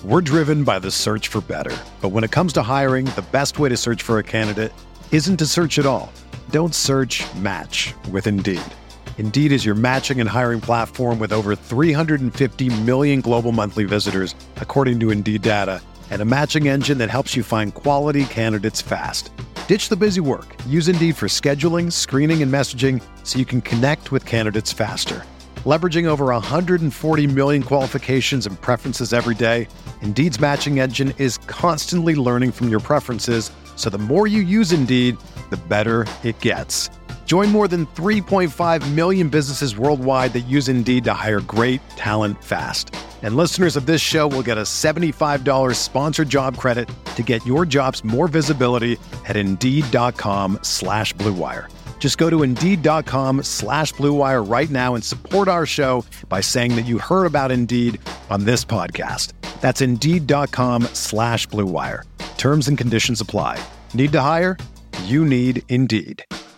We're driven by the search for better. But when it comes to hiring, the best way to search for a candidate isn't to search at all. Don't search, match with Indeed. Indeed is your matching and hiring platform with over 350 million global monthly visitors, according to Indeed data, and a matching engine that helps you find quality candidates fast. Ditch the busy work. Use Indeed for scheduling, screening, and messaging so you can connect with candidates faster. Leveraging over 140 million qualifications and preferences every day, Indeed's matching engine is constantly learning from your preferences, so the more you use Indeed, the better it gets. Join more than 3.5 million businesses worldwide that use Indeed to hire great talent fast. And listeners of this show will get a $75 sponsored job credit to get your jobs more visibility at Indeed.com/Blue Wire. Just go to Indeed.com/Blue Wire right now and support our show by saying that you heard about Indeed on this podcast. That's Indeed.com/Blue Wire. Terms and conditions apply. Need to hire? You need Indeed.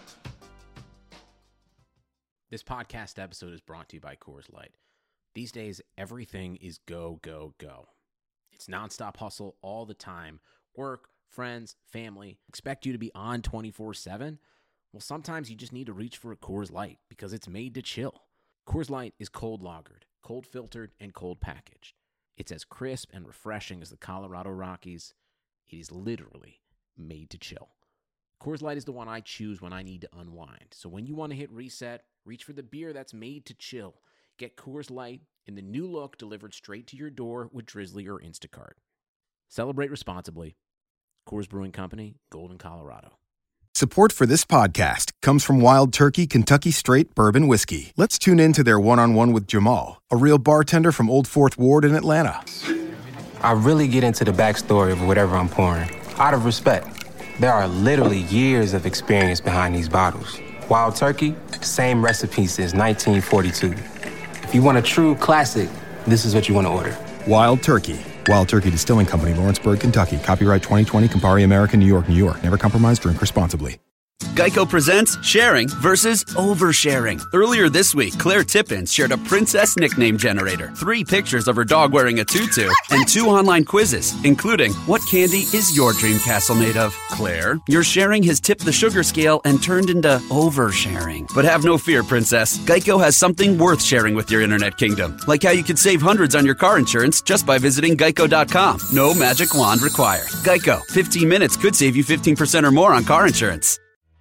This podcast episode is brought to you by Coors Light. These days, everything is go, go, go. It's nonstop hustle all the time. Work, friends, family, expect you to be on 24/7. Well, sometimes you just need to reach for a Coors Light because it's made to chill. Coors Light is cold lagered, cold filtered, and cold packaged. It's as crisp and refreshing as the Colorado Rockies. It is literally made to chill. Coors Light is the one I choose when I need to unwind. So when you want to hit reset, reach for the beer that's made to chill. Get Coors Light in the new look delivered straight to your door with Drizzly or Instacart. Celebrate responsibly. Coors Brewing Company, Golden, Colorado. Support for this podcast comes from Wild Turkey Kentucky Straight Bourbon Whiskey. Let's tune in to their one-on-one with Jamal, a real bartender from Old Fourth Ward in Atlanta. I really get into the backstory of whatever I'm pouring, out of respect. There are literally years of experience behind these bottles. Wild Turkey, same recipe since 1942. If you want a true classic, this is what you want to order. Wild Turkey. Wild Turkey Distilling Company, Lawrenceburg, Kentucky. Copyright 2020, Campari American, New York, New York. Never compromise, drink responsibly. Geico presents sharing versus oversharing. Earlier this week, Claire Tippins shared a princess nickname generator, 3 pictures of her dog wearing a tutu, and 2 online quizzes, including what candy is your dream castle made of? Claire, your sharing has tipped the sugar scale and turned into oversharing. But have no fear, princess. Geico has something worth sharing with your internet kingdom, like how you could save hundreds on your car insurance just by visiting geico.com. No magic wand required. Geico, 15 minutes could save you 15% or more on car insurance.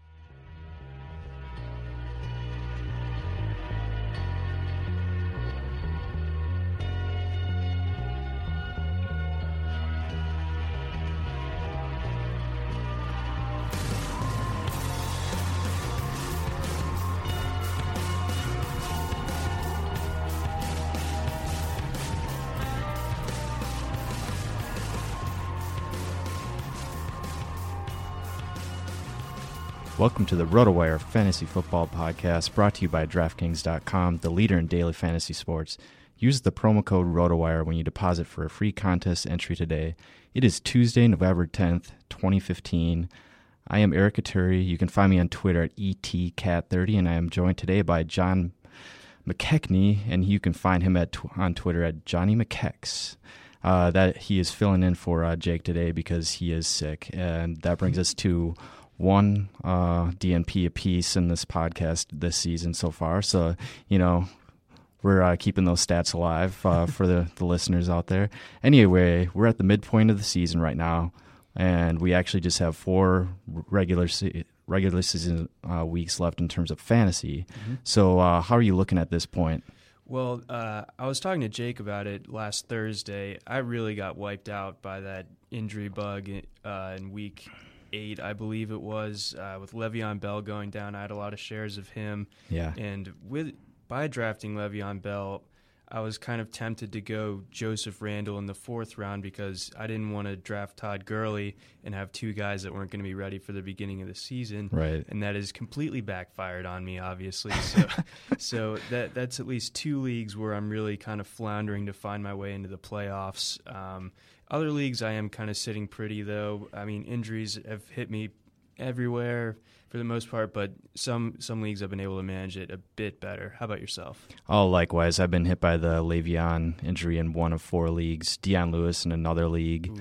Welcome to the RotoWire Fantasy Football Podcast, brought to you by DraftKings.com, the leader in daily fantasy sports. Use the promo code RotoWire when you deposit for a free contest entry today. It is Tuesday, November 10th, 2015. I am Eric Katuri. You can find me on Twitter at ETCat30, and I am joined today by John McKechnie, and you can find him on Twitter at Johnny McKex. That he is filling in for Jake today because he is sick, and that brings us to one DNP apiece in this podcast this season so far. So, you know, we're keeping those stats alive for the listeners out there. Anyway, we're at the midpoint of the season right now, and we actually just have 4 regular season weeks left in terms of fantasy. Mm-hmm. So how are you looking at this point? Well, I was talking to Jake about it last Thursday. I really got wiped out by that injury bug in week 8, I believe it was, with Le'Veon Bell going down. I had a lot of shares of him. Yeah. And by drafting Le'Veon Bell, I was kind of tempted to go Joseph Randle in the 4th round because I didn't want to draft Todd Gurley and have 2 guys that weren't going to be ready for the beginning of the season. Right. And that has completely backfired on me, obviously. So that's at least 2 leagues where I'm really kind of floundering to find my way into the playoffs. Other leagues I am kind of sitting pretty, though. I mean, injuries have hit me everywhere for the most part, but some leagues have been able to manage it a bit better. How about yourself? Oh, likewise. I've been hit by the Le'Veon injury in one of 4 leagues, Deion Lewis in another league.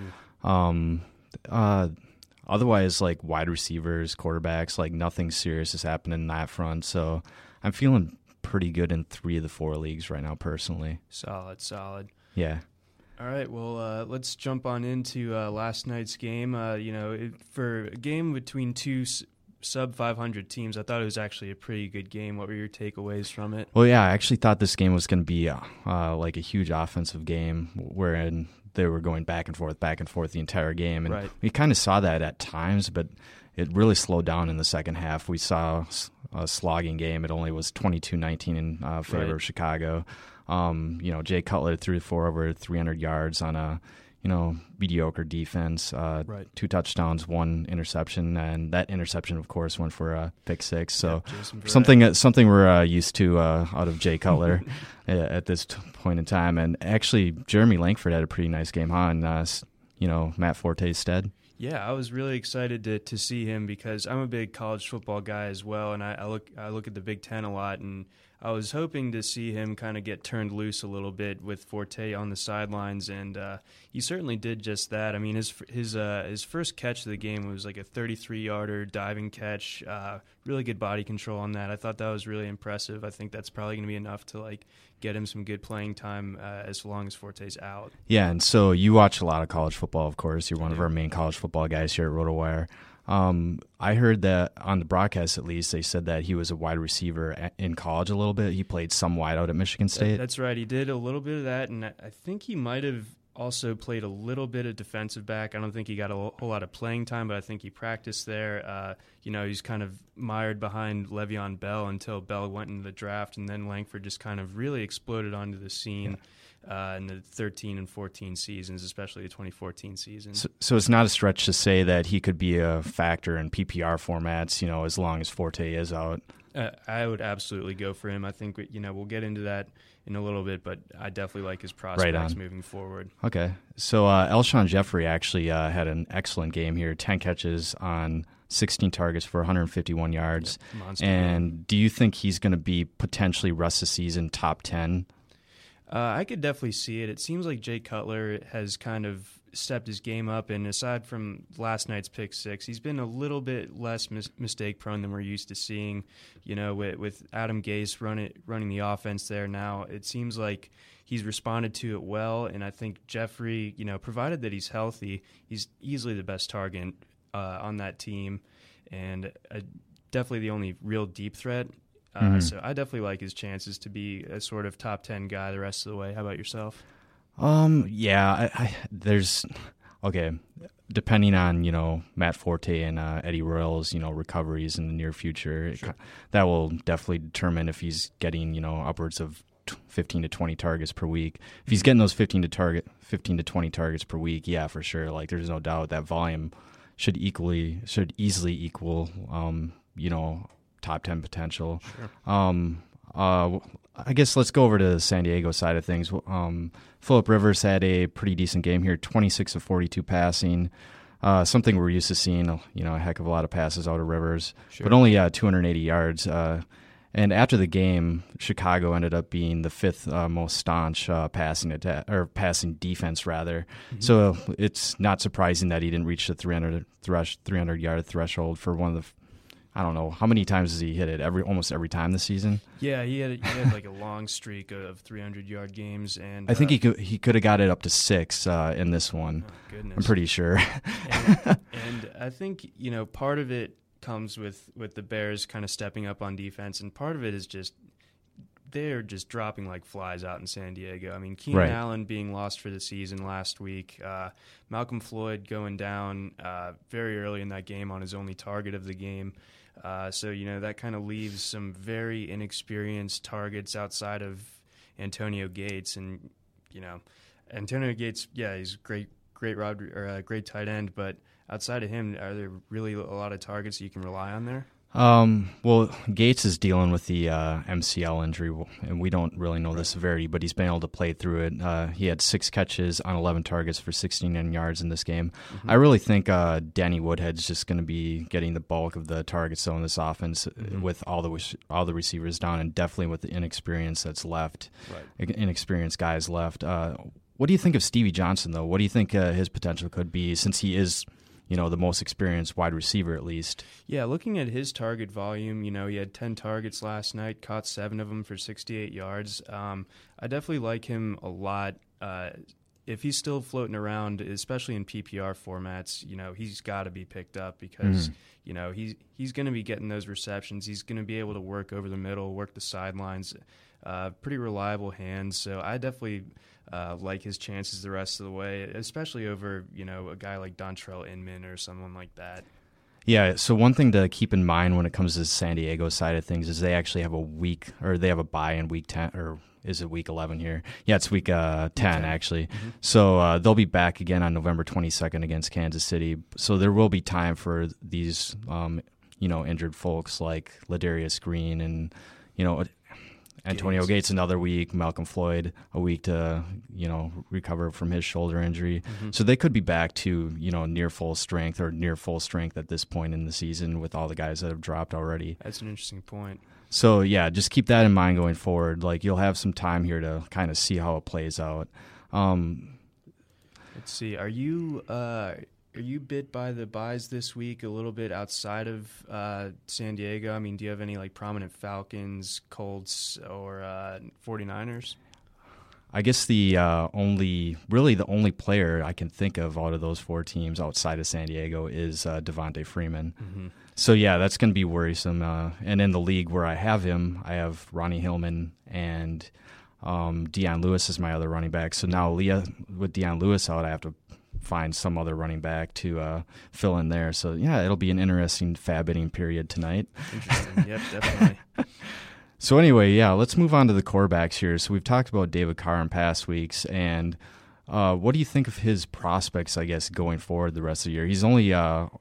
Otherwise, like wide receivers, quarterbacks, like nothing serious has happened in that front. So I'm feeling pretty good in 3 of the 4 leagues right now, personally. Solid. Yeah. All right, well, let's jump on into last night's game. For a game between 2 sub-500 teams, I thought it was actually a pretty good game. What were your takeaways from it? Well, yeah, I actually thought this game was going to be like a huge offensive game wherein they were going back and forth the entire game. And we kind of saw that at times, but it really slowed down in the second half. We saw a slogging game. It only was 22-19 in favor of Chicago. Jay Cutler threw for over 300 yards on a mediocre defense, 2 touchdowns, 1 interception, and that interception, of course, went for a pick 6. So something we're used to out of Jay Cutler at this point in time. And actually, Jeremy Langford had a pretty nice game, huh? In Matt Forte's stead. Yeah, I was really excited to see him because I'm a big college football guy as well, and I look at the Big Ten a lot, and I was hoping to see him kind of get turned loose a little bit with Forte on the sidelines, and he certainly did just that. I mean, his first catch of the game was like a 33-yarder diving catch, really good body control on that. I thought that was really impressive. I think that's probably going to be enough to get him some good playing time as long as Forte's out. Yeah, and so you watch a lot of college football, of course. You're one of our main college football guys here at RotoWire. I heard that on the broadcast, at least, they said that he was a wide receiver in college a little bit. He played some wide out at Michigan State. That's right. He did a little bit of that, and I think he might have also played a little bit of defensive back. I don't think he got a whole lot of playing time, but I think he practiced there. He's kind of mired behind Le'Veon Bell until Bell went into the draft, and then Langford just kind of really exploded onto the scene. In the 13 and 14 seasons, especially the 2014 season. So it's not a stretch to say that he could be a factor in PPR formats, as long as Forte is out. I would absolutely go for him. I think, we'll get into that in a little bit, but I definitely like his prospects moving forward. Okay. So Alshon Jeffrey actually had an excellent game here, 10 catches on 16 targets for 151 yards. And do you think he's going to be potentially rest of season top 10? I could definitely see it. It seems like Jay Cutler has kind of stepped his game up, and aside from last night's pick 6, he's been a little bit less mistake prone than we're used to seeing. With Adam Gase running the offense there now, it seems like he's responded to it well, and I think Jeffrey, provided that he's healthy, he's easily the best target on that team, and definitely the only real deep threat. So I definitely like his chances to be a sort of top 10 guy the rest of the way. How about yourself? Depending on, Matt Forte and Eddie Royal's, recoveries in the near future, that will definitely determine if he's getting, upwards of 15 to 20 targets per week. If he's getting those 15 to 20 targets per week, yeah, for sure. There's no doubt that volume should easily equal, top 10 potential. Sure. I guess let's go over to the San Diego side of things. Phillip Rivers had a pretty decent game here, 26 of 42 passing, something we're used to seeing, a heck of a lot of passes out of Rivers, but only 280 yards. And after the game, Chicago ended up being the 5th most staunch passing defense, rather. Mm-hmm. So it's not surprising that he didn't reach the 300-yard threshold for one of the. I don't know. How many times has he hit it? Almost every time this season? Yeah, he had like a long streak of 300-yard games. And I think he could have got it up to 6 in this one. Oh, goodness. I'm pretty sure. and I think, part of it comes with the Bears kind of stepping up on defense, and part of it is just they're just dropping like flies out in San Diego. I mean, Keenan Allen being lost for the season last week, Malcolm Floyd going down very early in that game on his only target of the game. So, that kind of leaves some very inexperienced targets outside of Antonio Gates. And, Antonio Gates, yeah, he's great tight end. But outside of him, are there really a lot of targets you can rely on there? Well, Gates is dealing with the MCL injury, and we don't really know the severity, but he's been able to play through it. He had 6 catches on 11 targets for 69 yards in this game. Mm-hmm. I really think Danny Woodhead's just going to be getting the bulk of the targets on this offense with all the receivers down, and definitely with the inexperience that's left, inexperienced guys left. What do you think of Stevie Johnson, though? What do you think his potential could be, since he is the most experienced wide receiver, at least? Yeah, looking at his target volume, he had 10 targets last night, caught 7 of them for 68 yards. I definitely like him a lot. If he's still floating around, especially in PPR formats, he's got to be picked up because, he's going to be getting those receptions. He's going to be able to work over the middle, work the sidelines, pretty reliable hands. So I definitely like his chances the rest of the way, especially over, a guy like Dontrell Inman or someone like that. Yeah, so one thing to keep in mind when it comes to the San Diego side of things is they actually have a bye in week 10, or is it week 11 here? Yeah, it's week 10 actually. Mm-hmm. So they'll be back again on November 22nd against Kansas City. So there will be time for these, injured folks like Ladarius Green and, Antonio Gates another week, Malcolm Floyd a week to, recover from his shoulder injury. Mm-hmm. So they could be back to, near full strength at this point in the season with all the guys that have dropped already. That's an interesting point. So, yeah, just keep that in mind going forward. Like, you'll have some time here to kind of see how it plays out. Let's see. Are you bit by the buys this week a little bit outside of San Diego? I mean, do you have any prominent Falcons, Colts, or 49ers? I guess the only player I can think of out of those 4 teams outside of San Diego is Devontae Freeman. Mm-hmm. So, yeah, that's going to be worrisome. And in the league where I have him, I have Ronnie Hillman and Deion Lewis is my other running back. So now with Deion Lewis out, I have to find some other running back to fill in there. So, yeah, it'll be an interesting fab-bidding period tonight. Interesting. Yep, definitely. So anyway, yeah, let's move on to the quarterbacks here. So we've talked about David Carr in past weeks, and what do you think of his prospects, I guess, going forward the rest of the year? He's only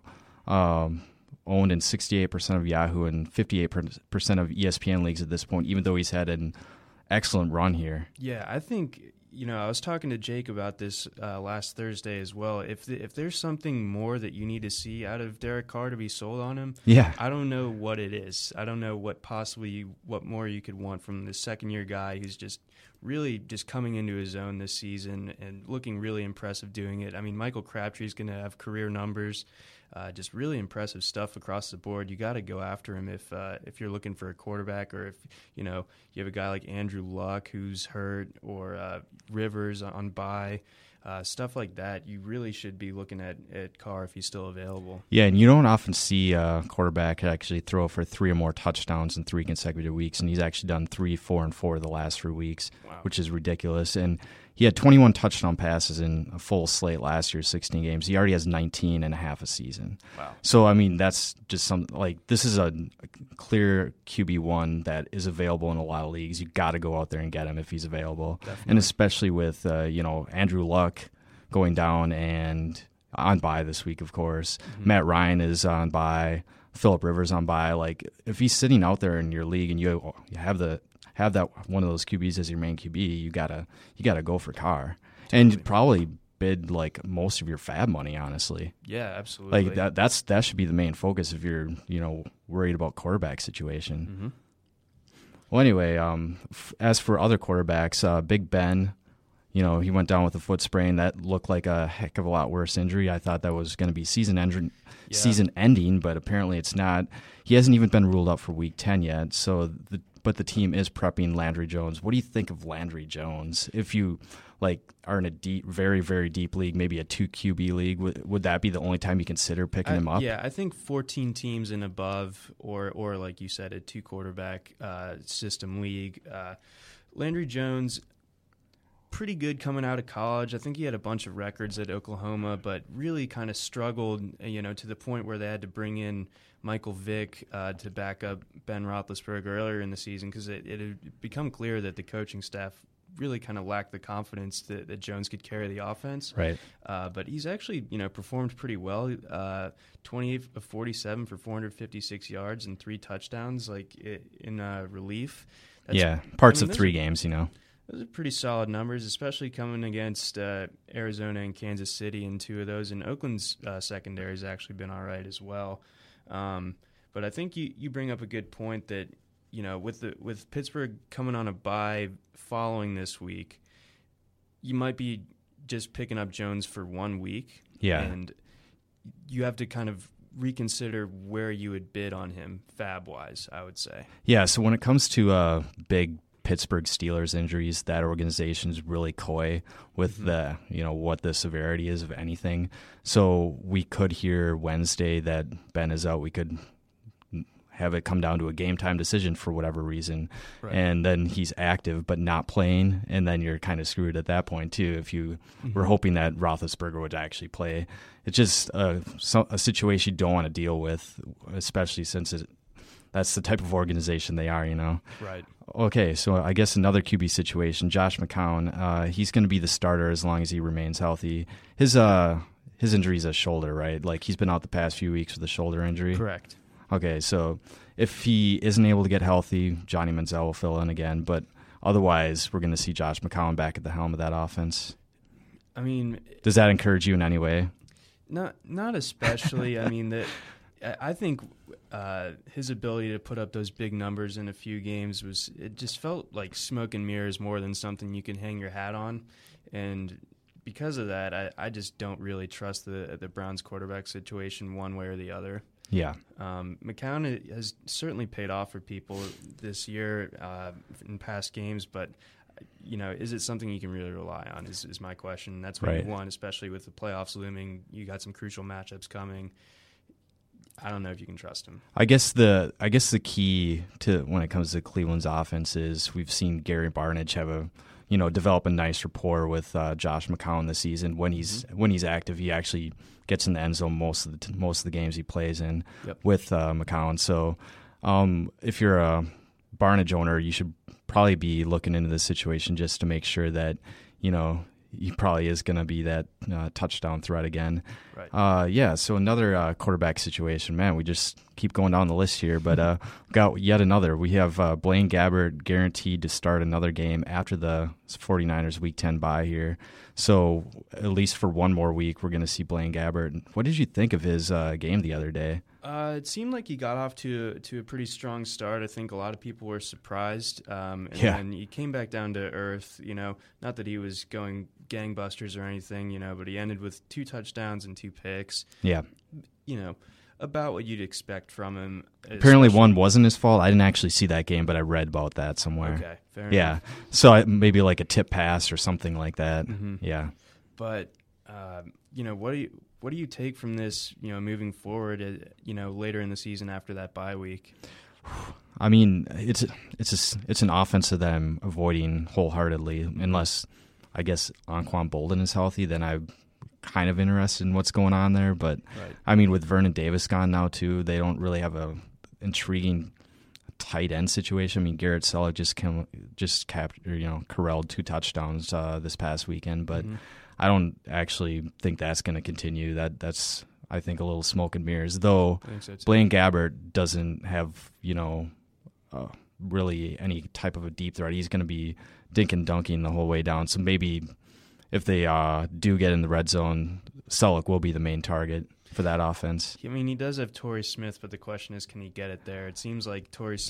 owned in 68% of Yahoo and 58% of ESPN leagues at this point, even though he's had an excellent run here. Yeah, I think, I was talking to Jake about this last Thursday as well. If there's something more that you need to see out of Derek Carr to be sold on him, I don't know what it is. I don't know what more you could want from this second-year guy who's just really just coming into his own this season and looking really impressive doing it. I mean, Michael Crabtree's going to have career numbers. Just really impressive stuff across the board. You got to go after him if you're looking for a quarterback, or if you have a guy like Andrew Luck who's hurt, or Rivers on bye, stuff like that. You really should be looking at Carr if he's still available. Yeah, and you don't often see a quarterback actually throw for 3 or more touchdowns in 3 consecutive weeks, and he's actually done 3, 4, and 4 the last 3 weeks, which is ridiculous. And he had 21 touchdown passes in a full slate last year, 16 games. He already has 19 and a half a season. Wow. So, I mean, that's just this is a clear QB1 that is available in a lot of leagues. You got to go out there and get him if he's available. Definitely. And especially with, Andrew Luck going down and on bye this week, of course. Mm-hmm. Matt Ryan is on bye. Phillip Rivers on bye. Like, if he's sitting out there in your league and you have that one of those QBs as your main QB, you gotta go for Carr. Totally. And probably bid most of your fab money, honestly. Yeah, absolutely. That should be the main focus if you're worried about quarterback situation. Mm-hmm. Well, anyway, as for other quarterbacks, Big Ben, he went down with a foot sprain that looked like a heck of a lot worse injury. I thought that was going to be season ending, but apparently it's not. He hasn't even been ruled out for Week 10 yet. But the team is prepping Landry Jones. What do you think of Landry Jones? If you are in a deep, very, very deep league, maybe a 2 QB league, would that be the only time you consider picking him up? Yeah, I think 14 teams and above, or like you said, a 2 quarterback system league. Landry Jones, pretty good coming out of college. I think he had a bunch of records at Oklahoma, but really kind of struggled, to the point where they had to bring in Michael Vick to back up Ben Roethlisberger earlier in the season, because it had become clear that the coaching staff really kind of lacked the confidence that Jones could carry the offense. Right. But he's actually, performed pretty well. 28 of 47 for 456 yards and 3 touchdowns, in relief. Parts of 3 games, Those are pretty solid numbers, especially coming against Arizona and Kansas City in 2 of those. And Oakland's secondary has actually been all right as well. But I think you bring up a good point that, with Pittsburgh coming on a bye following this week, you might be just picking up Jones for 1 week. Yeah. And you have to kind of reconsider where you would bid on him fab-wise, I would say. Yeah, so when it comes to big Pittsburgh Steelers injuries, that organization's really coy with the, what the severity is of anything. So we could hear Wednesday that Ben is out. We could have it come down to a game time decision for whatever reason. Right. And then he's active but not playing, and then you're kind of screwed at that point too if you were hoping that Roethlisberger would actually play. It's just a situation you don't want to deal with, especially since that's the type of organization they are, Right. Okay, so I guess another QB situation, Josh McCown, he's going to be the starter as long as he remains healthy. His injury is a shoulder, right? Like, he's been out the past few weeks with a shoulder injury? Correct. Okay, so if he isn't able to get healthy, Johnny Manziel will fill in again, but otherwise we're going to see Josh McCown back at the helm of that offense. I mean, does that encourage you in any way? Not especially. I mean, I think his ability to put up those big numbers in a few games it just felt like smoke and mirrors more than something you can hang your hat on. And because of that, I just don't really trust the Browns quarterback situation one way or the other. Yeah. McCown has certainly paid off for people this year in past games, but is it something you can really rely on is my question. That's what you want, especially with the playoffs looming. You got some crucial matchups coming. I don't know if you can trust him. I guess the key to when it comes to Cleveland's offense is we've seen Gary Barnidge have develop a nice rapport with Josh McCown this season. When he's active, he actually gets in the end zone most of the games he plays in with McCown. So if you're a Barnidge owner, you should probably be looking into this situation just to make sure that he probably is going to be that touchdown threat again. Right. So another quarterback situation. Man, we just keep going down the list here, but got yet another. We have Blaine Gabbert guaranteed to start another game after the 49ers Week 10 bye here. So at least for one more week, we're going to see Blaine Gabbert. What did you think of his game the other day? It seemed like he got off to a pretty strong start. I think a lot of people were surprised. Then he came back down to earth. Not that he was going gangbusters or anything, but he ended with 2 touchdowns and 2 picks. Yeah. About what you'd expect from him. Apparently one wasn't his fault. I didn't actually see that game, but I read about that somewhere. Okay, fair enough. So maybe like a tip pass or something like that. Mm-hmm. Yeah. But, what do you take from this, moving forward, later in the season after that bye week? I mean, it's an offense that I'm avoiding wholeheartedly, unless I guess Anquan Bolden is healthy. Then I'm kind of interested in what's going on there. But I mean, with Vernon Davis gone now too, they don't really have a intriguing tight end situation. I mean, Garrett Selleck just corralled 2 touchdowns this past weekend, but. Mm-hmm. I don't actually think that's going to continue. That's I think a little smoke and mirrors. Though Blaine Gabbert doesn't have really any type of a deep threat. He's going to be dink and dunking the whole way down. So maybe if they do get in the red zone, Selleck will be the main target for that offense. I mean, he does have Torrey Smith, but the question is, can he get it there? It seems like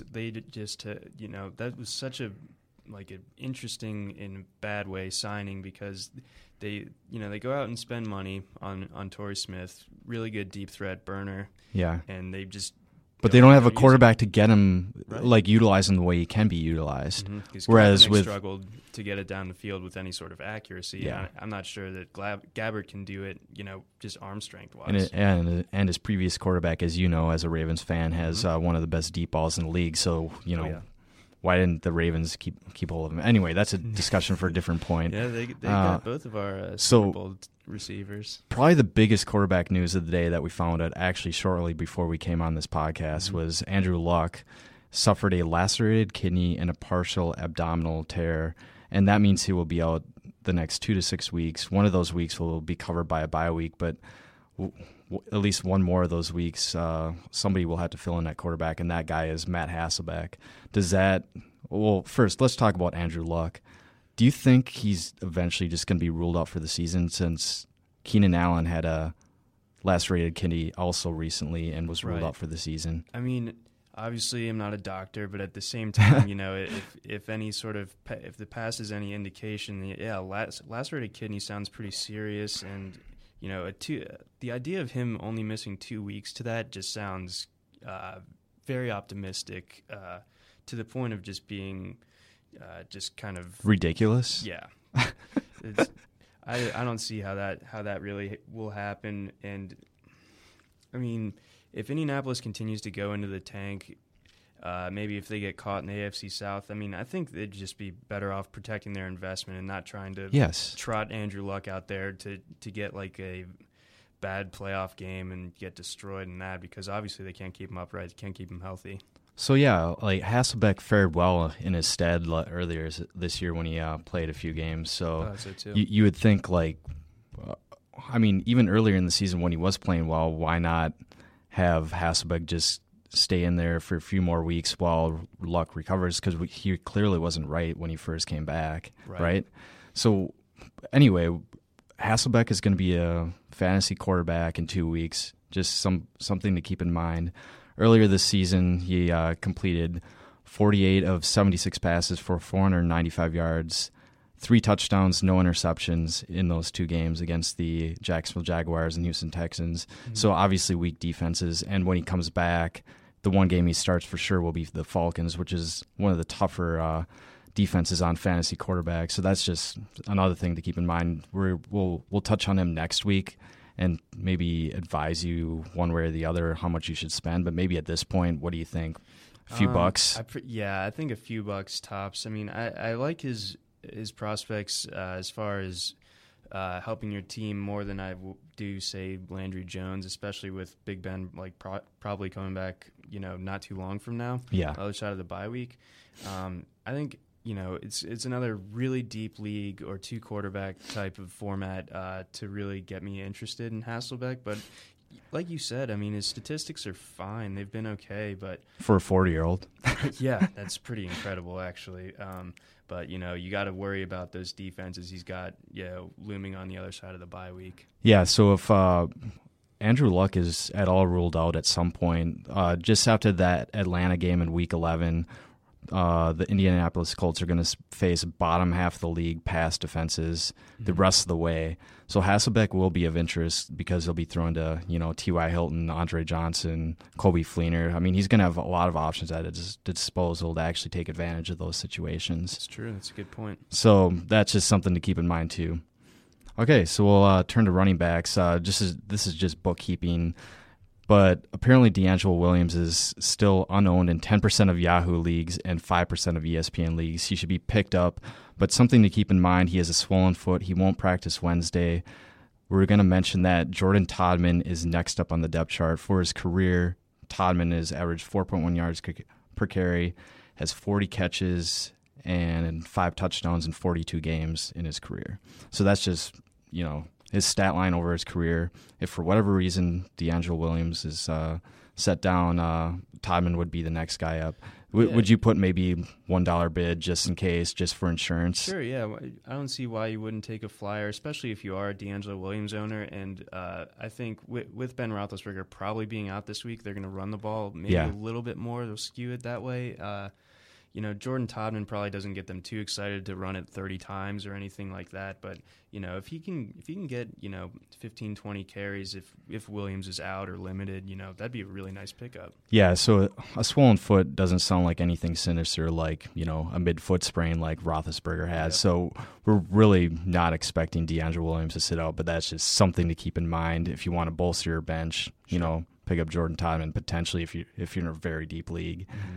that was such an interesting in bad way signing because they go out and spend money on Torrey Smith, really good deep threat burner. Yeah. And they just But they don't have a quarterback to get him utilize him the way he can be utilized. Mm-hmm. Whereas with struggled to get it down the field with any sort of accuracy. Yeah. I'm not sure that Gabbert can do it, just arm strength wise. And his previous quarterback, as you know, as a Ravens fan, has one of the best deep balls in the league. So why didn't the Ravens keep hold of him? Anyway, that's a discussion for a different point. Yeah, they got both of our Super Bowl receivers. Probably the biggest quarterback news of the day that we found out actually shortly before we came on this podcast was Andrew Luck suffered a lacerated kidney and a partial abdominal tear. and that means he will be out the next 2 to 6 weeks. One of those weeks will be covered by a bye week, but at least one more of those weeks, somebody will have to fill in at quarterback, and that guy is Matt Hasselbeck. Well, first, let's talk about Andrew Luck. Do you think he's eventually just going to be ruled out for the season, since Keenan Allen had a lacerated kidney also recently and was ruled out for the season? I mean, obviously I'm not a doctor, but at the same time, if any sort of if the past is any indication, lacerated kidney sounds pretty serious, and the idea of him only missing 2 weeks to that just sounds very optimistic, to the point of just being just kind of ridiculous. Yeah. I don't see how that really will happen. And I mean, if Indianapolis continues to go into the tank, maybe if they get caught in the AFC South, I mean, I think they'd just be better off protecting their investment and not trying to trot Andrew Luck out there to get like a bad playoff game and get destroyed in that, because obviously they can't keep him upright, they can't keep him healthy. So yeah, like Hasselbeck fared well in his stead earlier this year when he played a few games. So you would think, like, I mean, even earlier in the season when he was playing well, why not have Hasselbeck just stay in there for a few more weeks while Luck recovers? Because he clearly wasn't right when he first came back, right? So anyway, Hasselbeck is going to be a fantasy quarterback in 2 weeks. Just something to keep in mind. Earlier this season, he completed 48 of 76 passes for 495 yards, 3 touchdowns, no interceptions in those 2 games against the Jacksonville Jaguars and Houston Texans. Mm-hmm. So obviously weak defenses. And when he comes back, the one game he starts for sure will be the Falcons, which is one of the tougher defenses on fantasy quarterbacks. So that's just another thing to keep in mind. We'll touch on him next week and maybe advise you one way or the other how much you should spend. But maybe at this point, what do you think? A few bucks? I think a few bucks tops. I mean, I like his prospects as far as helping your team more than I do, say, Landry Jones, especially with Big Ben probably coming back, not too long from now. Yeah. Other side of the bye week. I think it's another really deep league or 2 quarterback type of format to really get me interested in Hasselbeck. But like you said, I mean, his statistics are fine. They've been okay, but for a 40-year-old, yeah, that's pretty incredible actually. But you got to worry about those defenses he's got, looming on the other side of the bye week. Yeah. So if Andrew Luck is at all ruled out at some point, just after that Atlanta game in Week 11. The Indianapolis Colts are going to face bottom half of the league pass defenses the rest of the way. So Hasselbeck will be of interest because he'll be thrown to, T.Y. Hilton, Andre Johnson, Coby Fleener. I mean, he's going to have a lot of options at his disposal to actually take advantage of those situations. That's true. That's a good point. So that's just something to keep in mind, too. Okay, so we'll turn to running backs. This is just bookkeeping. But apparently DeAngelo Williams is still unowned in 10% of Yahoo leagues and 5% of ESPN leagues. He should be picked up, but something to keep in mind, he has a swollen foot. He won't practice Wednesday. We're going to mention that Jordan Todman is next up on the depth chart. For his career, Todman has averaged 4.1 yards per carry, has 40 catches, and 5 touchdowns in 42 games in his career. So that's just, his stat line over his career. If for whatever reason DeAngelo Williams is set down, Todman would be the next guy up. Would you put maybe $1 bid just in case, just for insurance? Sure, yeah. I don't see why you wouldn't take a flyer, especially if you are a DeAngelo Williams owner. And I think with Ben Roethlisberger probably being out this week, they're going to run the ball maybe a little bit more. They'll skew it that way. Jordan Todman probably doesn't get them too excited to run it 30 times or anything like that. But, if he can get, 15, 20 carries if Williams is out or limited, that'd be a really nice pickup. Yeah, so a swollen foot doesn't sound like anything sinister like, a mid-foot sprain like Roethlisberger has. Yep. So we're really not expecting DeAngelo Williams to sit out, but that's just something to keep in mind if you want to bolster your bench, pick up Jordan Todman potentially if you're in a very deep league. Mm-hmm.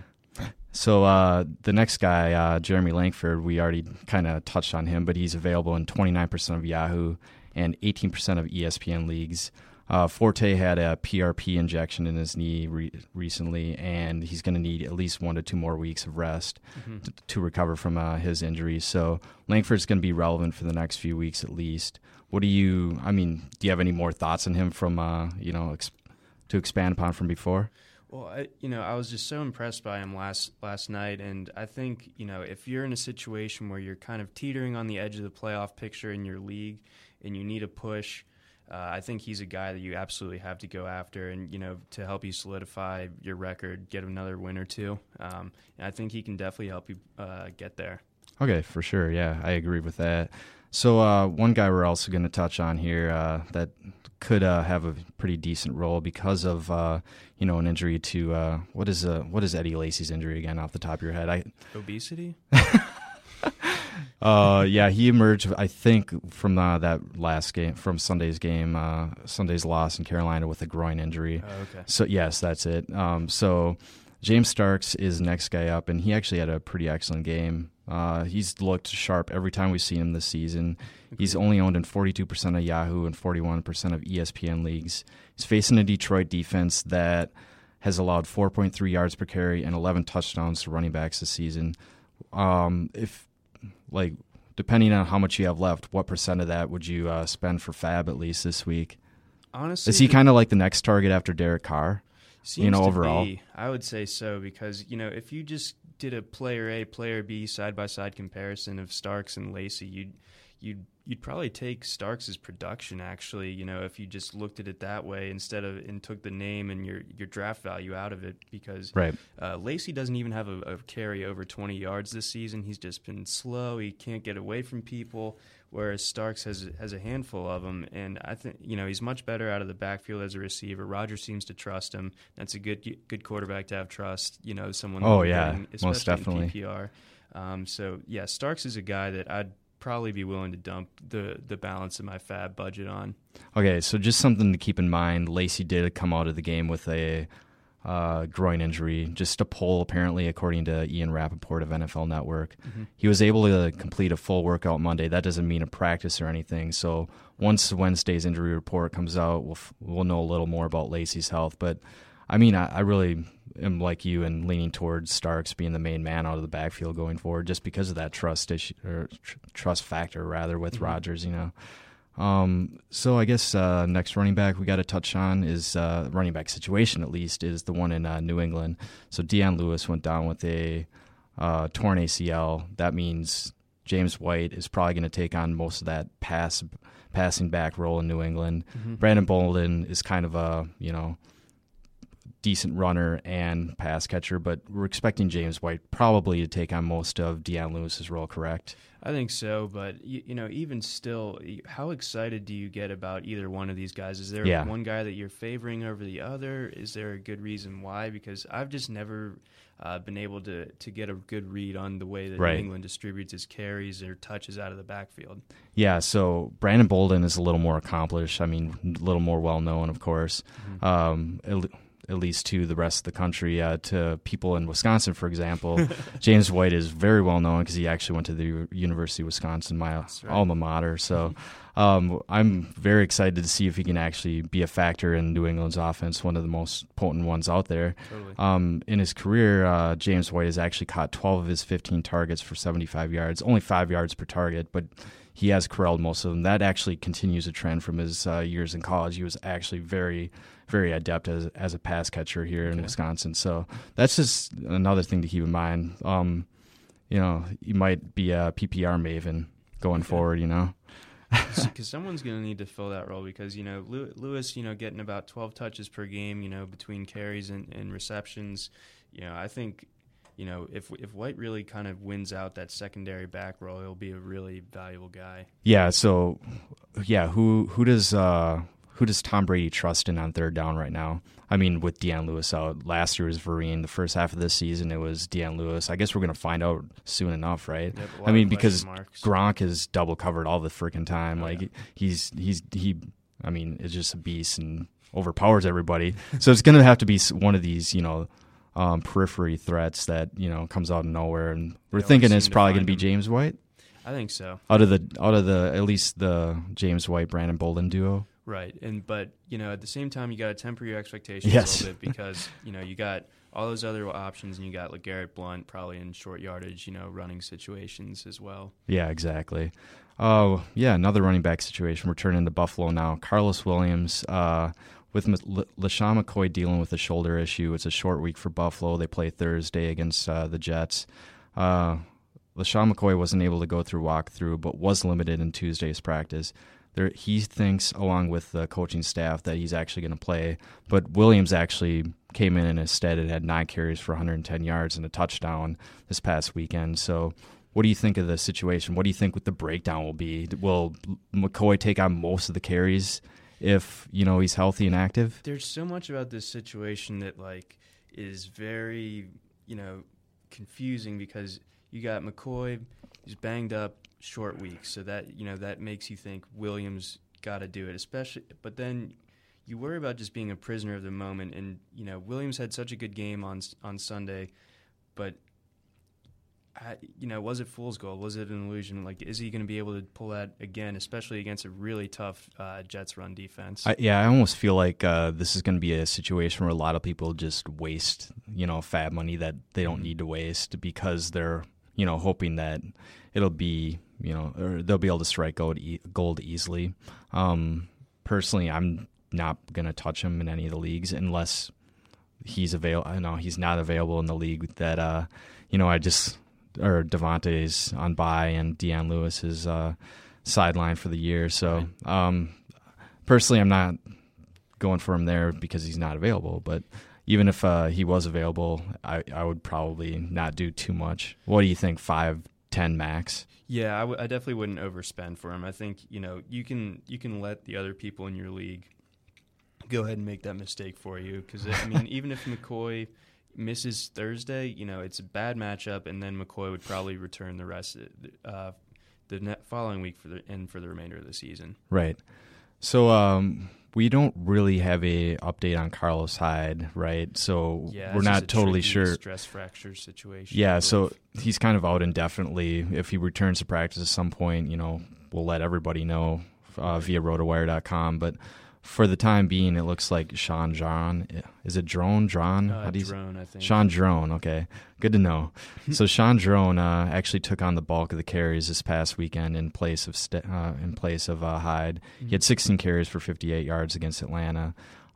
So the next guy, Jeremy Langford, we already kind of touched on him, but he's available in 29% of Yahoo and 18% of ESPN leagues. Forte had a PRP injection in his knee recently, and he's going to need at least 1 to 2 more weeks of rest to recover from his injury. So Langford's going to be relevant for the next few weeks at least. Do you have any more thoughts on him from, to expand upon from before? Well, I was just so impressed by him last night, and I think, if you're in a situation where you're kind of teetering on the edge of the playoff picture in your league and you need a push, I think he's a guy that you absolutely have to go after and, to help you solidify your record, get another win or two. And I think he can definitely help you get there. Okay, for sure. Yeah, I agree with that. So one guy we're also going to touch on here that could have a pretty decent role because of an injury to what is Eddie Lacy's injury again off the top of your head? Obesity. Yeah, he emerged, I think, from that last game, from Sunday's game, Sunday's loss in Carolina with a groin injury. Oh, okay. So yes, that's it. So James Starks is next guy up, and he actually had a pretty excellent game. He's looked sharp every time we've seen him this season. He's only owned in 42% of Yahoo and 41% of ESPN leagues. He's facing a Detroit defense that has allowed 4.3 yards per carry and 11 touchdowns to running backs this season. Depending on how much you have left, what percent of that would you spend for Fab at least this week? Honestly, is he kind of like the next target after Derek Carr? Overall, I would say so because if you just did a player A, player B side-by-side comparison of Starks and Lacy, you'd probably take Starks' production actually, if you just looked at it that way and took the name and your draft value out of it because right. Lacy doesn't even have a carry over 20 yards this season. He's just been slow. He can't get away from people, whereas Starks has a handful of them. And I think, he's much better out of the backfield as a receiver. Rodgers seems to trust him. That's a good quarterback to have trust, someone. Oh, yeah, getting, most definitely. In PPR. So, yeah, Starks is a guy that I'd probably be willing to dump the balance of my Fab budget on. Okay, so just something to keep in mind. Lacy did come out of the game with a groin injury, just a pull apparently, according to Ian Rappaport of NFL Network. Mm-hmm. He was able to complete a full workout Monday. That doesn't mean a practice or anything. So once Wednesday's injury report comes out, we'll know a little more about Lacy's health. But, I really am like you and leaning towards Starks being the main man out of the backfield going forward, just because of that trust issue or trust factor rather with Rodgers. So I guess next running back we got to touch on is running back situation at least is the one in New England. So Deion Lewis went down with a torn ACL. That means James White is probably going to take on most of that passing back role in New England. Mm-hmm. Brandon Bolden is kind of a decent runner and pass catcher, but we're expecting James White probably to take on most of Deion Lewis's role, correct? I think so, but even still, how excited do you get about either one of these guys? Is there one guy that you're favoring over the other? Is there a good reason why? Because I've just never been able to get a good read on the way that New England distributes his carries or touches out of the backfield. Yeah, so Brandon Bolden is a little more accomplished. A little more well-known, of course. Mm-hmm. At least to the rest of the country, to people in Wisconsin, for example. James White is very well known because he actually went to the University of Wisconsin, my alma mater. So I'm very excited to see if he can actually be a factor in New England's offense, one of the most potent ones out there. Totally. In his career, James White has actually caught 12 of his 15 targets for 75 yards, only 5 yards per target, but he has corralled most of them. That actually continues a trend from his years in college. He was actually very, very adept as a pass catcher here in Wisconsin. So that's just another thing to keep in mind. You might be a PPR maven going forward, Because someone's going to need to fill that role because, Lewis, getting about 12 touches per game, between carries and receptions, I think, if White really kind of wins out that secondary back role, he'll be a really valuable guy. Yeah, so, who does Tom Brady trust in on third down right now? With Deion Lewis out. Last year was Vereen. The first half of this season, it was Deion Lewis. I guess we're going to find out soon enough, right? Yep, because Gronk is double covered all the freaking time. He's just a beast and overpowers everybody. So it's going to have to be one of these, periphery threats that, comes out of nowhere. And we're thinking it's probably going to be James White. I think so. Out of the at least the James White Brandon Bolden duo. Right, but at the same time, you got to temper your expectations Yes. a little bit because you got all those other options, and you got LeGarrette Blount probably in short yardage, running situations as well. Yeah, exactly. Oh, yeah, another running back situation. We're turning to Buffalo now. Carlos Williams, with LaShawn McCoy dealing with a shoulder issue. It's a short week for Buffalo. They play Thursday against the Jets. LaShawn McCoy wasn't able to go through walkthrough, but was limited in Tuesday's practice. He thinks, along with the coaching staff, that he's actually going to play. But Williams actually came in his stead and had 9 carries for 110 yards and a touchdown this past weekend. So what do you think of the situation? What do you think what the breakdown will be? Will McCoy take on most of the carries if he's healthy and active? There's so much about this situation that is very confusing because you got McCoy, he's banged up, short week, so that that makes you think Williams got to do it, especially. But then you worry about just being a prisoner of the moment, and Williams had such a good game on Sunday, but was it fool's gold? Was it an illusion? Is he going to be able to pull that again, especially against a really tough Jets run defense? I almost feel like this is going to be a situation where a lot of people just waste fab money that they don't need to waste because they're hoping that it'll be or they'll be able to strike gold easily. Personally, I'm not going to touch him in any of the leagues unless he's available. I know he's not available in the league that Devontae's on bye and Deion Lewis is sidelined for the year. So personally, I'm not going for him there because he's not available. But even if he was available, I would probably not do too much. What do you think? 5-10 max? Yeah, I definitely wouldn't overspend for him. I think you can let the other people in your league go ahead and make that mistake for you because even if McCoy misses Thursday, it's a bad matchup, and then McCoy would probably return the rest of the following week for the remainder of the season. Right. So we don't really have a update on Carlos Hyde, right? So we're not totally sure. Stress fracture situation. Yeah, so he's kind of out indefinitely. If he returns to practice at some point, we'll let everybody know via rotowire.com. But for the time being, it looks like Sean Drone. Is it Drone? Drone, I think. Sean Drone, okay. Good to know. So Sean Drone actually took on the bulk of the carries this past weekend in place of Hyde. He had 16 carries for 58 yards against Atlanta.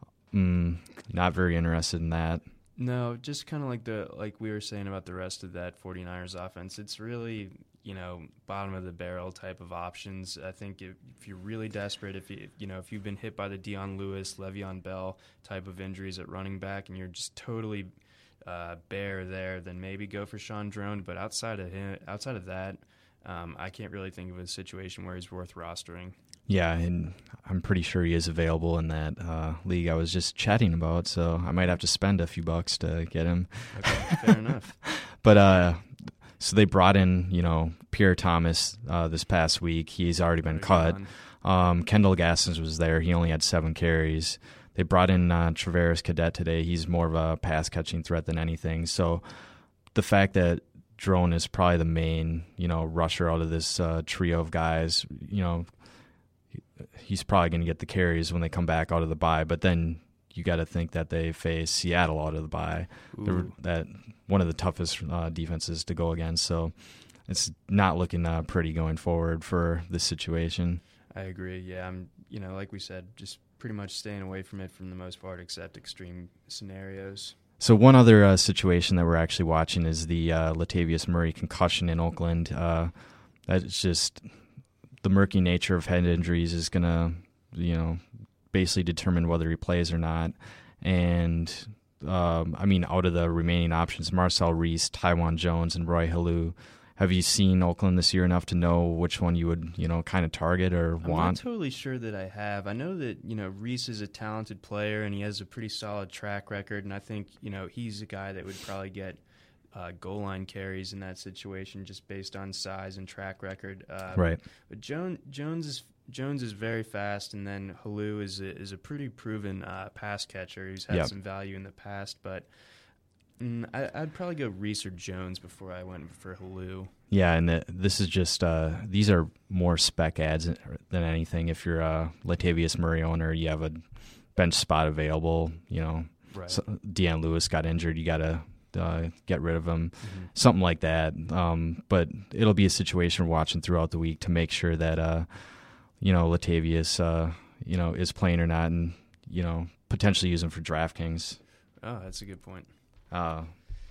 Not very interested in that. No, just kind of like we were saying about the rest of that 49ers offense. It's really, bottom of the barrel type of options. I think if you're really desperate, if you've been hit by the Deion Lewis, Le'Veon Bell type of injuries at running back, and you're just totally bare there, then maybe go for Sean Drone. But outside of that, I can't really think of a situation where he's worth rostering. Yeah, and I'm pretty sure he is available in that league I was just chatting about, so I might have to spend a few bucks to get him. Okay, fair enough. But so they brought in, Pierre Thomas this past week. He's already been cut. Kendall Gaskins was there. He only had 7 carries. They brought in Travaris Cadet today. He's more of a pass-catching threat than anything. So the fact that Drone is probably the main, rusher out of this trio of guys, he's probably going to get the carries when they come back out of the bye. But then you got to think that they face Seattle out of the bye. That one of the toughest defenses to go against. So it's not looking pretty going forward for this situation. I agree. Yeah, I'm. Like we said, just pretty much staying away from it for the most part, except extreme scenarios. So one other situation that we're actually watching is the Latavius Murray concussion in Oakland. That's just the murky nature of head injuries is going to, basically determine whether he plays or not. And, out of the remaining options, Marcel Reese, Taiwan Jones, and Roy Halou, have you seen Oakland this year enough to know which one you would, kind of target or want? I'm not totally sure that I have. I know that, Reese is a talented player and he has a pretty solid track record. And I think, he's a guy that would probably get goal line carries in that situation just based on size and track record. Right. But Jones is very fast, and then Halou is a pretty proven pass catcher. He's had some value in the past, but I'd probably go Reese or Jones before I went for Halou. Yeah, and this is just these are more spec ads than anything. If you're a Latavius Murray owner, you have a bench spot available. Right. So Deion Lewis got injured, you got to get rid of him, something like that. But it'll be a situation we're watching throughout the week to make sure that Latavius is playing or not, and potentially use him for DraftKings. Oh, that's a good point. The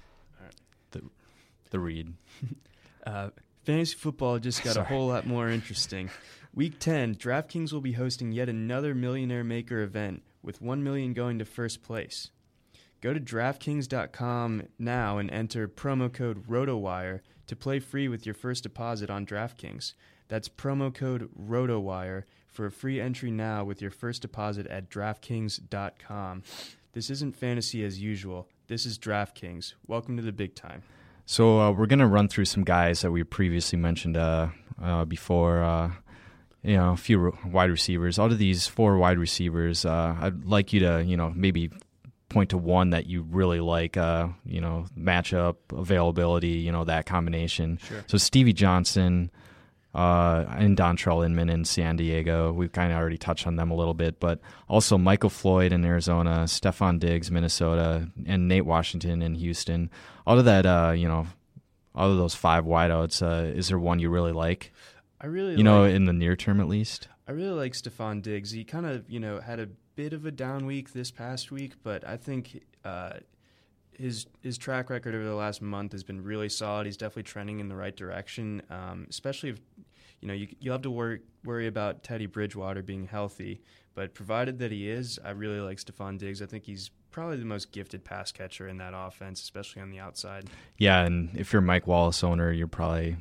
read. Fantasy football just got a whole lot more interesting. Week 10, DraftKings will be hosting yet another Millionaire Maker event, with $1 million going to first place. Go to DraftKings.com now and enter promo code ROTOWIRE to play free with your first deposit on DraftKings. That's promo code ROTOWIRE for a free entry now with your first deposit at DraftKings.com. This isn't fantasy as usual. This is DraftKings. Welcome to the big time. So we're going to run through some guys that we previously mentioned before, a few wide receivers. Out of these 4 wide receivers, I'd like you to, maybe point to one that you really like, matchup, availability, that combination. Sure. So Stevie Johnson and Dontrell Inman in San Diego. We've kind of already touched on them a little bit, but also Michael Floyd in Arizona, Stephon Diggs, Minnesota, and Nate Washington in Houston. Out of that, out of those 5 wideouts, is there one you really like? I really in the near term at least. I really like Stephon Diggs. He kind of, had a bit of a down week this past week, but I think his track record over the last month has been really solid. He's definitely trending in the right direction, especially if, you'll have to worry about Teddy Bridgewater being healthy, but provided that he is, I really like Stephon Diggs. I think he's probably the most gifted pass catcher in that offense, especially on the outside. Yeah, and if you're a Mike Wallace owner, you're probably,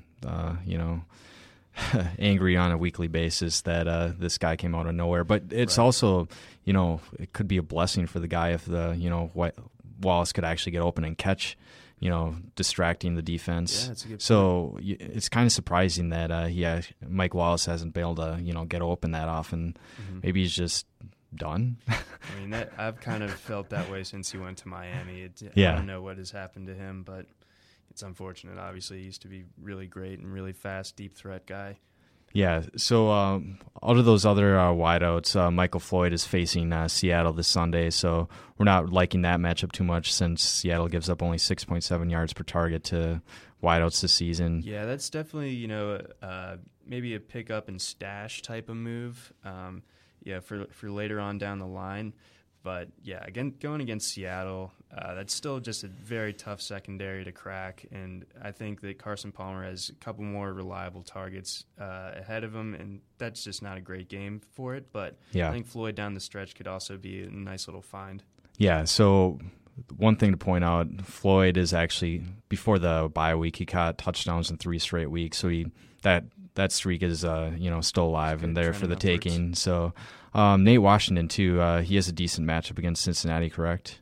angry on a weekly basis that this guy came out of nowhere. But it's also, it could be a blessing for the guy if Wallace could actually get open and catch, distracting the defense. Yeah, that's a good point. So it's kind of surprising that Mike Wallace hasn't been able to, get open that often. Mm-hmm. Maybe he's just done. I mean, I've kind of felt that way since he went to Miami. I don't know what has happened to him, but it's unfortunate. Obviously, he used to be really great and really fast, deep threat guy. Yeah, so out of those other wideouts, Michael Floyd is facing Seattle this Sunday, so we're not liking that matchup too much since Seattle gives up only 6.7 yards per target to wideouts this season. Yeah, that's definitely, maybe a pick-up and stash type of move, for later on down the line. But, yeah, again, going against Seattle, that's still just a very tough secondary to crack, and I think that Carson Palmer has a couple more reliable targets ahead of him, and that's just not a great game for it. But I think Floyd down the stretch could also be a nice little find. Yeah, so one thing to point out, Floyd is actually, before the bye week, he caught touchdowns in 3 straight weeks, so that streak is still alive and there for the taking. So Nate Washington too, he has a decent matchup against Cincinnati, correct?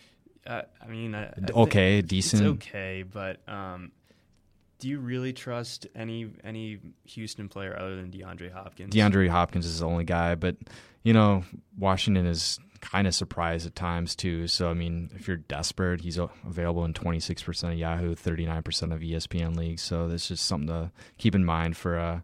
I decent. It's okay, but do you really trust any Houston player other than DeAndre Hopkins? DeAndre Hopkins is the only guy, but Washington is kind of surprised at times too. So if you're desperate, he's available in 26% of Yahoo, 39% of ESPN leagues. So that's just something to keep in mind for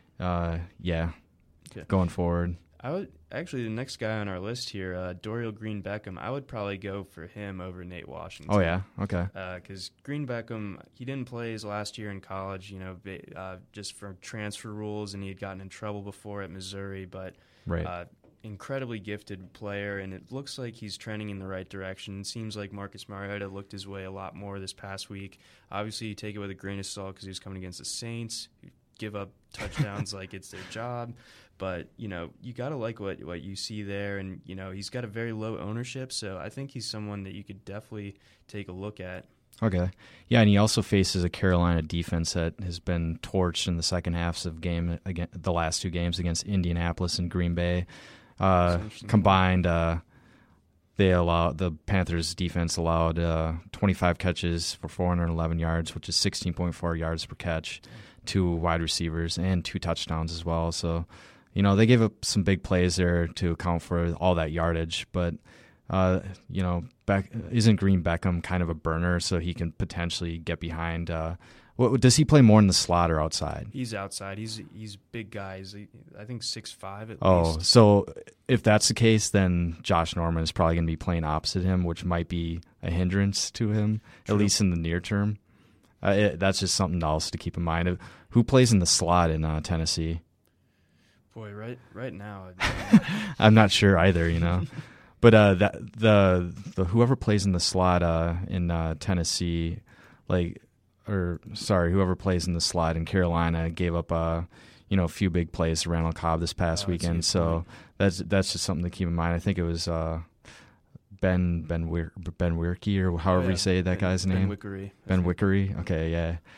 going forward. I would actually, the next guy on our list here, Dorial Green Beckham, I would probably go for him over Nate Washington. Oh yeah, okay. Because Green Beckham, he didn't play his last year in college, just for transfer rules, and he had gotten in trouble before at Missouri. But incredibly gifted player, and it looks like he's trending in the right direction. It seems like Marcus Mariota looked his way a lot more this past week. Obviously, you take it with a grain of salt because he was coming against the Saints, who give up touchdowns like it's their job. But, you got to like what you see there. And, he's got a very low ownership. So I think he's someone that you could definitely take a look at. Okay. Yeah, and he also faces a Carolina defense that has been torched in the second halves of the last 2 games against Indianapolis and Green Bay. Combined, the Panthers defense allowed 25 catches for 411 yards, which is 16.4 yards per catch, 2 wide receivers, and 2 touchdowns as well. So, they gave up some big plays there to account for all that yardage. But Isn't Green Beckham kind of a burner, so he can potentially get behind? Does he play more in the slot or outside? He's outside. He's big guy. I think 6'5" at least. Oh, so if that's the case, then Josh Norman is probably going to be playing opposite him, which might be a hindrance to him, at least in the near term. That's just something else to keep in mind. Who plays in the slot in Tennessee? Boy, right now, I'm not sure either. But the whoever plays in the slot in Tennessee, whoever plays in the slot in Carolina gave up a few big plays to Randall Cobb this past weekend. So that's just something to keep in mind. I think it was Ben Wierke, or however you say that guy's name. Ben Wickery. Okay,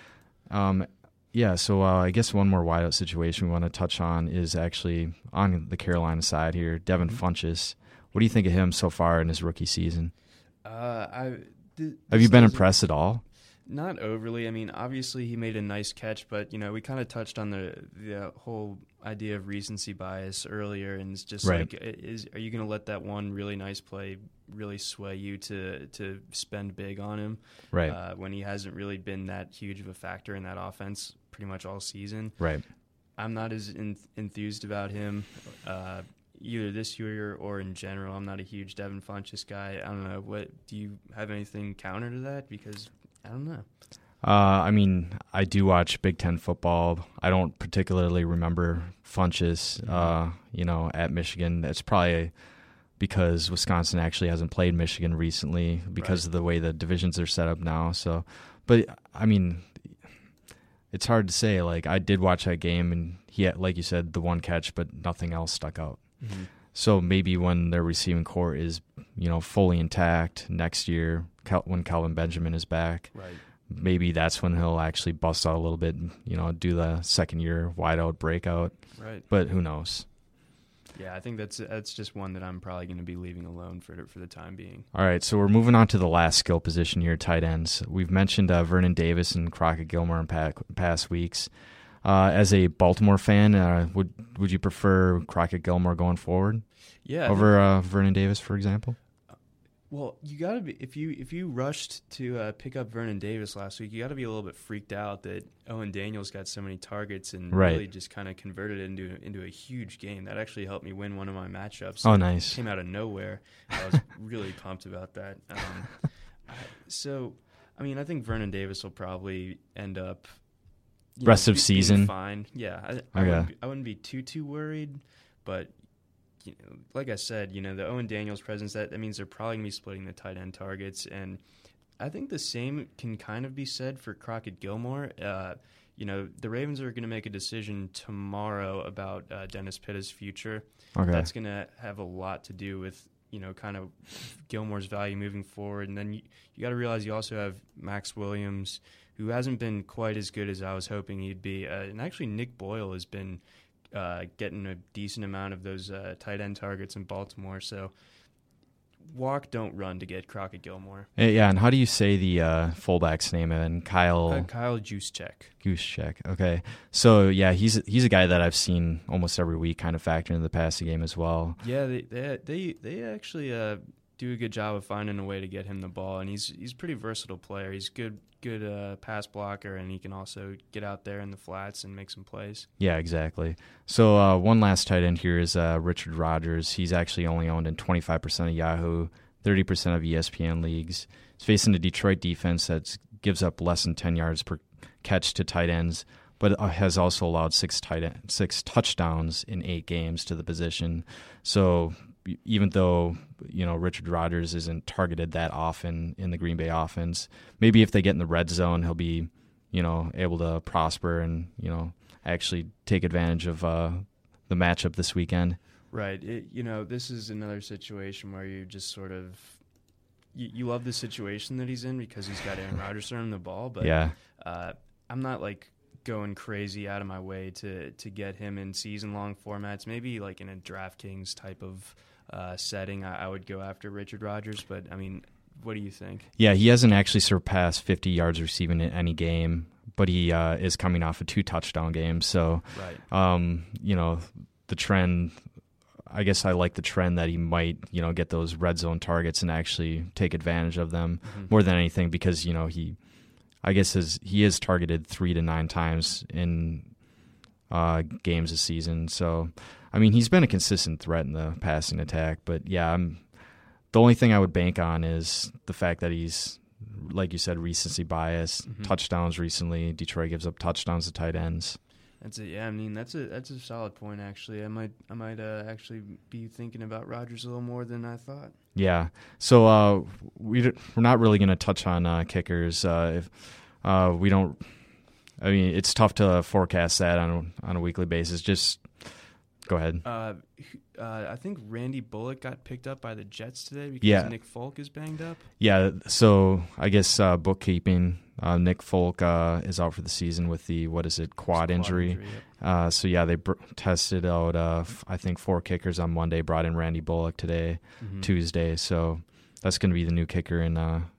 yeah. So I guess one more wideout situation we want to touch on is actually on the Carolina side here, Devin Funchess. What do you think of him so far in his rookie season? Have you been impressed at all? Not overly. I mean, obviously he made a nice catch, but we kind of touched on the whole idea of recency bias earlier, and it's just right. Are you going to let that one really nice play really sway you to spend big on him? Right. When he hasn't really been that huge of a factor in that offense pretty much all season. Right. I'm not as enthused about him. Either this year or in general. I'm not a huge Devin Funchess guy. I don't know. Do you have anything counter to that? Because I don't know. I mean, I do watch Big Ten football. I don't particularly remember Funchess, at Michigan. That's probably because Wisconsin actually hasn't played Michigan recently because of the way the divisions are set up now. So, but I mean, it's hard to say. Like, I did watch that game, and he had, like you said, the one catch, but nothing else stuck out. Mm-hmm. So maybe when their receiving core is, fully intact next year, when Kelvin Benjamin is back, right, maybe that's when he'll actually bust out a little bit, do the second year wideout breakout. Right. But who knows? Yeah, I think that's just one that I'm probably going to be leaving alone for the time being. All right, so we're moving on to the last skill position here, tight ends. We've mentioned Vernon Davis and Crockett Gilmore in past weeks. As a Baltimore fan, would you prefer Crockett Gilmore going forward? Yeah, over Vernon Davis, for example? Well, you got to be if you rushed to pick up Vernon Davis last week, you got to be a little bit freaked out that Owen Daniels got so many targets and really just kind of converted it into a huge game. That actually helped me win one of my matchups. Oh, nice! It came out of nowhere. I was really pumped about that. I think Vernon Davis will probably end up rest of season fine. Yeah, I wouldn't be too worried, but. Like I said, the Owen Daniels presence, that means they're probably going to be splitting the tight end targets. And I think the same can kind of be said for Crockett Gilmore. The Ravens are going to make a decision tomorrow about Dennis Pitta's future. Okay. That's going to have a lot to do with, kind of Gilmore's value moving forward. And then you got to realize you also have Max Williams, who hasn't been quite as good as I was hoping he'd be. And actually Nick Boyle has been getting a decent amount of those tight end targets in Baltimore. So walk, don't run to get Crockett Gilmore. Yeah, and how do you say the fullback's name? And Kyle Juszczyk. Juszczyk. Okay, so yeah, he's a guy that I've seen almost every week, kind of factor into the passing game as well. Yeah, they actually do a good job of finding a way to get him the ball, and he's a pretty versatile player. He's good pass blocker, and he can also get out there in the flats and make some plays. Yeah, exactly. So one last tight end here is Richard Rodgers. He's actually only owned in 25% of Yahoo, 30% of ESPN leagues. He's facing a Detroit defense that gives up less than 10 yards per catch to tight ends, but has also allowed six touchdowns in 8 games to the position. So even though Richard Rodgers isn't targeted that often in the Green Bay offense, maybe if they get in the red zone, he'll be able to prosper and actually take advantage of the matchup this weekend. Right. This is another situation where you just sort of you love the situation that he's in because he's got Aaron Rodgers throwing the ball, but yeah. I'm not going crazy out of my way to get him in season-long formats. Maybe in a DraftKings type of setting, I would go after Richard Rodgers. But, what do you think? Yeah, he hasn't actually surpassed 50 yards receiving in any game, but he is coming off a 2 touchdown game. So, right. The trend, I guess I like the trend that he might, get those red zone targets and actually take advantage of them more than anything because, he is targeted 3 to 9 times in games this season. So, I mean, he's been a consistent threat in the passing attack. But, yeah, the only thing I would bank on is the fact that he's, like you said, recency bias, touchdowns recently. Detroit gives up touchdowns to tight ends. That's it. Yeah, I mean that's a solid point actually. I might actually be thinking about Rodgers a little more than I thought. Yeah. So we're not really going to touch on kickers. If we don't, I mean, it's tough to forecast that on a weekly basis. Just go ahead. I think Randy Bullock got picked up by the Jets today because Nick Folk is banged up. Yeah. So I guess bookkeeping. Nick Folk is out for the season with the quad injury. Yep. So yeah, they tested out I think 4 kickers on Monday. Brought in Randy Bullock today, Tuesday. So that's going to be the new kicker in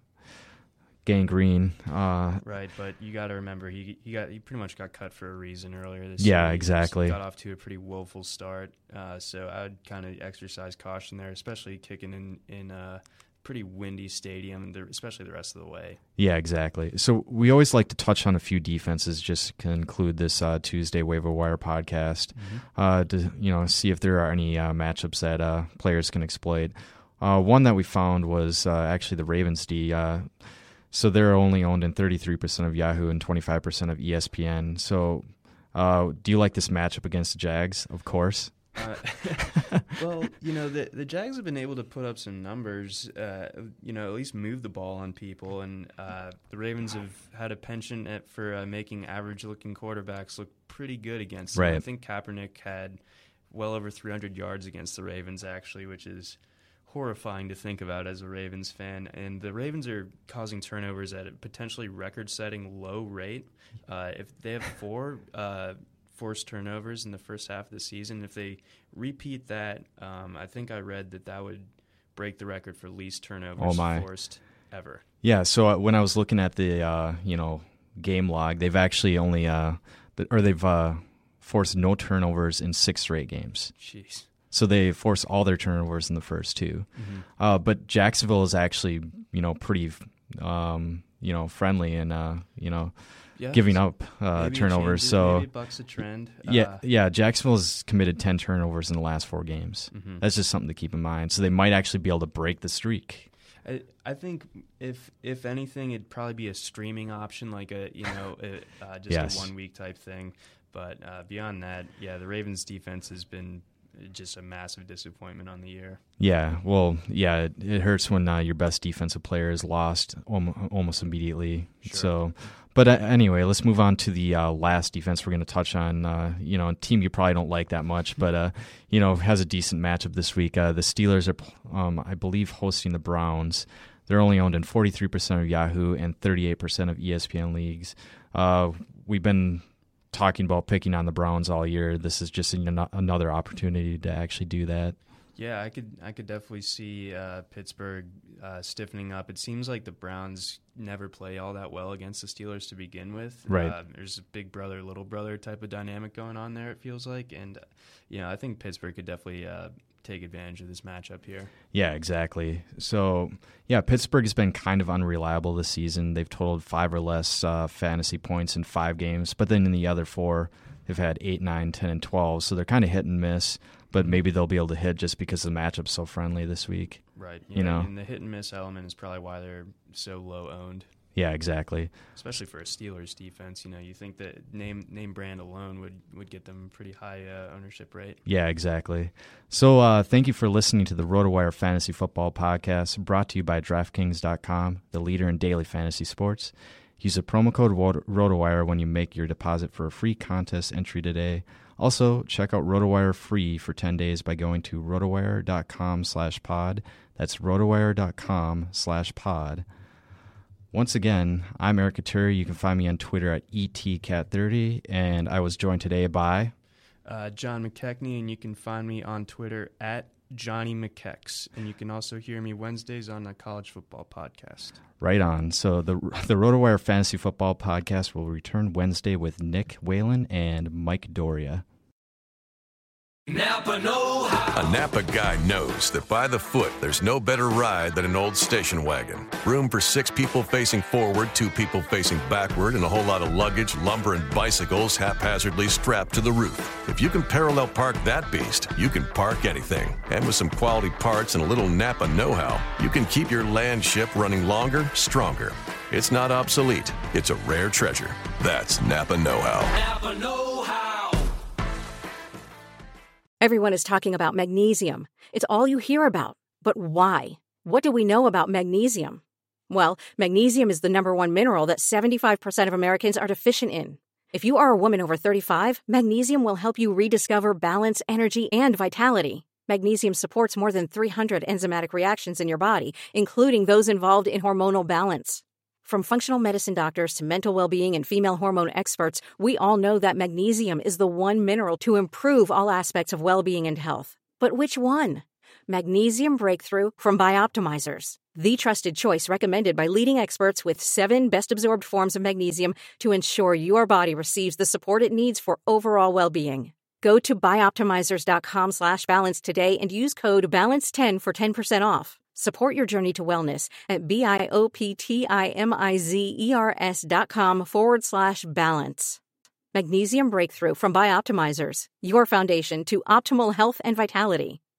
Gang Green. Right, but you got to remember he pretty much got cut for a reason earlier this year. Yeah, exactly. He got off to a pretty woeful start. So I would kind of exercise caution there, especially kicking in pretty windy stadium, especially the rest of the way. Yeah, exactly. So we always like to touch on a few defenses just to conclude this Tuesday Waiver Wire podcast to see if there are any matchups that players can exploit. One that we found was actually the Ravens D. So they're only owned in 33% of Yahoo and 25% of ESPN. So do you like this matchup against the Jags? Of course. Well, the Jags have been able to put up some numbers, at least move the ball on people, and the Ravens have had a penchant for making average-looking quarterbacks look pretty good against them. Right. I think Kaepernick had well over 300 yards against the Ravens, actually, which is horrifying to think about as a Ravens fan. And the Ravens are causing turnovers at a potentially record-setting low rate. If they have 4 forced turnovers in the first half of the season. If they repeat that, I think I read that would break the record for least turnovers forced ever. Yeah, so when I was looking at the game log, they've actually only they've forced no turnovers in 6 straight games. Jeez. So they forced all their turnovers in the first 2. But Jacksonville is actually pretty friendly and giving up turnovers. So maybe bucks a trend. Yeah. Jacksonville's committed 10 turnovers in the last 4 games. That's just something to keep in mind. So they might actually be able to break the streak. I think if anything, it'd probably be a streaming option, like a 1-week type thing. But beyond that, the Ravens' defense has been just a massive disappointment on the year. Yeah, well, it hurts when your best defensive player is lost almost immediately. Sure. So, but anyway, let's move on to the last defense we're going to touch on. A team you probably don't like that much, but has a decent matchup this week. The Steelers are, I believe, hosting the Browns. They're only owned in 43% of Yahoo and 38% of ESPN leagues. We've been talking about picking on the Browns all year. This is just another opportunity to actually do that. Yeah, I could definitely see Pittsburgh stiffening up. It seems like the Browns never play all that well against the Steelers to begin with. Right. There's a big brother, little brother type of dynamic going on there, it feels like. And, I think Pittsburgh could definitely take advantage of this matchup here. Yeah, exactly. So, Pittsburgh has been kind of unreliable this season. They've totaled 5 or less fantasy points in 5 games, but then in the other 4, they've had 8, 9, 10, and 12. So they're kind of hit and miss, but maybe they'll be able to hit just because the matchup's so friendly this week. Right. And the hit and miss element is probably why they're so low owned. Yeah, exactly. Especially for a Steelers defense, you think that name brand alone would get them a pretty high ownership rate. Yeah, exactly. So thank you for listening to the RotoWire Fantasy Football Podcast, brought to you by DraftKings.com, the leader in daily fantasy sports. Use the promo code RotoWire when you make your deposit for a free contest entry today. Also, check out RotoWire free for 10 days by going to rotowire.com/pod. That's rotowire.com/pod. Once again, I'm Eric Katuri. You can find me on Twitter at ETCat30, and I was joined today by John McKechnie, and you can find me on Twitter at Johnny McKex, and you can also hear me Wednesdays on the College Football Podcast. Right on. So the RotoWire Fantasy Football Podcast will return Wednesday with Nick Whalen and Mike Doria. Napa know-how. A Napa guy knows that by the foot, there's no better ride than an old station wagon. Room for 6 people facing forward, 2 people facing backward, and a whole lot of luggage, lumber, and bicycles haphazardly strapped to the roof. If you can parallel park that beast, you can park anything. And with some quality parts and a little Napa know-how, you can keep your land ship running longer, stronger. It's not obsolete. It's a rare treasure. That's Napa know-how. Napa know-how. Everyone is talking about magnesium. It's all you hear about. But why? What do we know about magnesium? Well, magnesium is the #1 mineral that 75% of Americans are deficient in. If you are a woman over 35, magnesium will help you rediscover balance, energy, and vitality. Magnesium supports more than 300 enzymatic reactions in your body, including those involved in hormonal balance. From functional medicine doctors to mental well-being and female hormone experts, we all know that magnesium is the one mineral to improve all aspects of well-being and health. But which one? Magnesium Breakthrough from Bioptimizers, the trusted choice recommended by leading experts with 7 best-absorbed forms of magnesium to ensure your body receives the support it needs for overall well-being. Go to bioptimizers.com/balance today and use code BALANCE10 for 10% off. Support your journey to wellness at bioptimizers.com/balance. Magnesium Breakthrough from Bioptimizers, your foundation to optimal health and vitality.